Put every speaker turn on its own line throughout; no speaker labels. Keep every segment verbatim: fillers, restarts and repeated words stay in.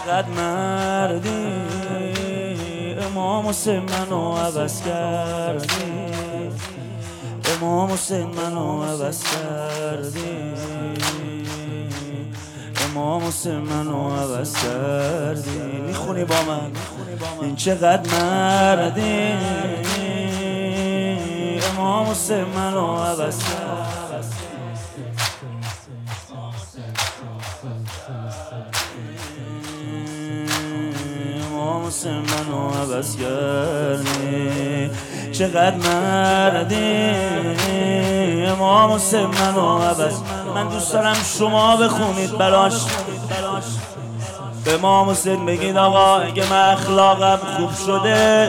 چقدر مردی امام حسین منو عوض کردی، امام حسین منو عوض کردی، امام حسین منو عوض کردی. میخونی با من این چقدر مردی امام حسین منو عوض کردی. امام حسین منو عوض کردی، چقدر مردی امام حسین منو عوض. من دوست دارم شما بخونید براش، به امام حسین بگید آقا اگه من اخلاقم خوب شده،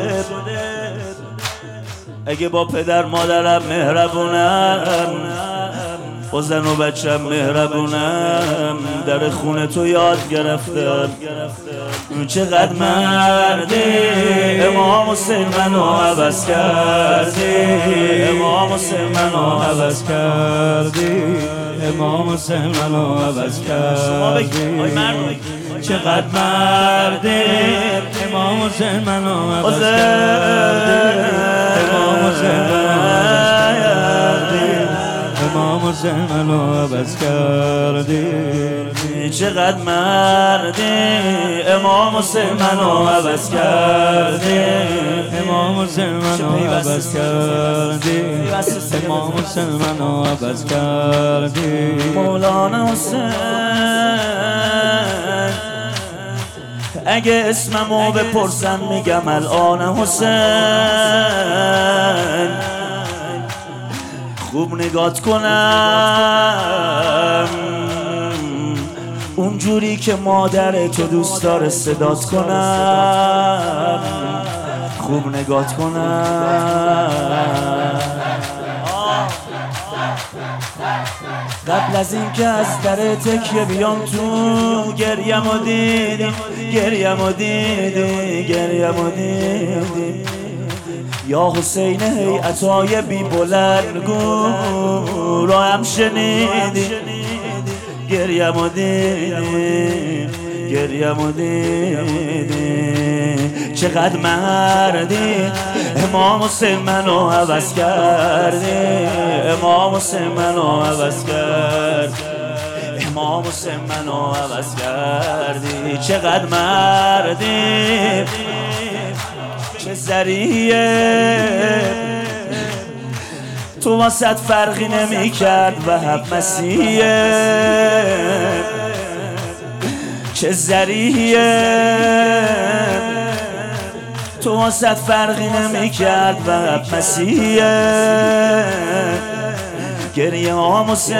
اگه با پدر مادرم مهربونم، با زن و بچم مهربونم، در خونه تو یاد گرفتم. چقدر مردی امام حسین منو عوض کردی، امام حسین منو عوض کردی، امام حسین منو عوض کردی. چقدر مردی امام حسین منو عوض کردی، امام حسین منو عوض کردی، امام حسین منو عوض کردی. چقدر مردی امام حسین منو عوض کردی، امام حسین منو عوض کردی، امام حسین منو عوض کردی. مولانا حسین اگه اسممو بپرسن میگم الان حسین، خوب نگات کنم اونجوری که مادر تو دوست داره صدات کنم، خوب نگات کنم. قبل از این که از در تکیه بیام تو، گریم و دیدی، گریم و دیدی، گریم و دیدی. یا حسین هیئتای بی بلندگو را هم شنیدی، گریم و دیدی، گریم و دیدی. چقدر مردی امام حسین منو عوض کردی، امام حسین منو عوض کردی، امام حسین منو عوض کردی. چقدر مردی چه ذریعه تو واسط فرقی نمی کرد و حب مسیحه، چه ذریعه تو واسط فرقی نمی کرد و حب مسیحه. گریه امام حسین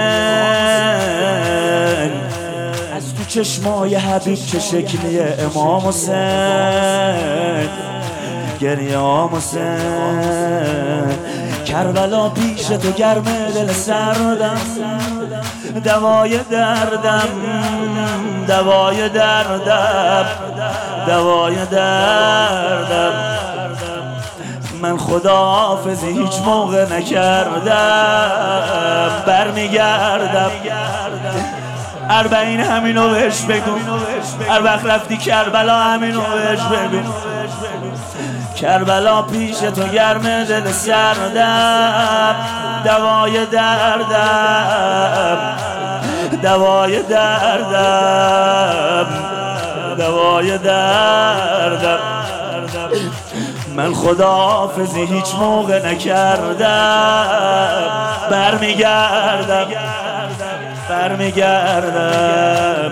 از تو چشمای حبیب چه شکلیه امام حسین، گریه امام حسین. کربلا پیش تو گرمه دل سردم، دوای دردم، دوای دردم، دوای دردم. من خداحافظی هیچ موقع نکردم، برمیگردم. اربعین همینو بهش بگو، هر وقت رفتی کربلا همینو بهش بگو. کربلا پیش تو گرم دل سردم، دوای دردم، دوای دردم، دوای دردم. من خداحافظی هیچ موقع نکردم، برمیگردم، برمیگردم،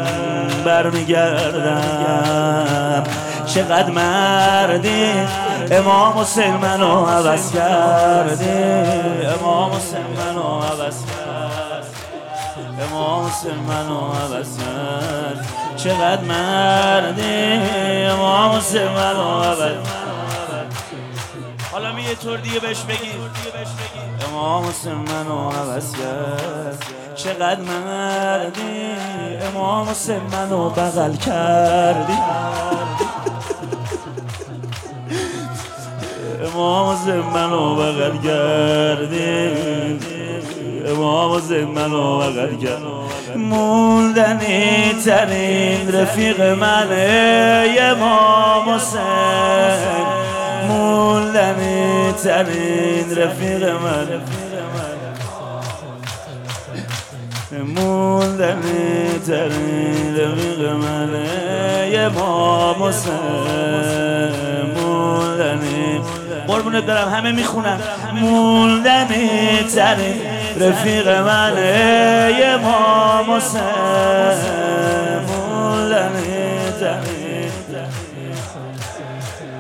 برمیگردم. چقدر مردی امام حسین منو عوض کردی، امام حسین منو عوض کرد، امام حسین منو عوض کرد. چقدر مردی امام حسین منو عوض کرد. حالا می یه طور دیگه بهش بگی امام حسین منو عوض کرد. چقدر مردی امام حسین منو بغل کردی، امام حسین منو بغل کردی، امام حسین منو بغل کرد. موندنی ترین رفیق منه امام حسین، موندنی ترین رفیق من، موندنی ترین رفیق منه امام حسین، موندنی. قربونت دارم همه میخونم. موندنی ترین رفیق منه امام حسین، موندنی ترین.